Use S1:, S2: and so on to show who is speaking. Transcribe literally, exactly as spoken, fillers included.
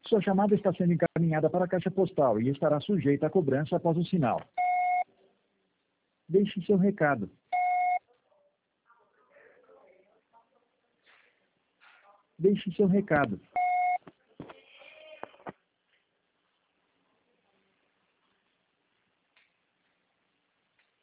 S1: Sua chamada está sendo encaminhada para a caixa postal e estará sujeita a cobrança após o sinal. Deixe seu recado. Deixe seu recado.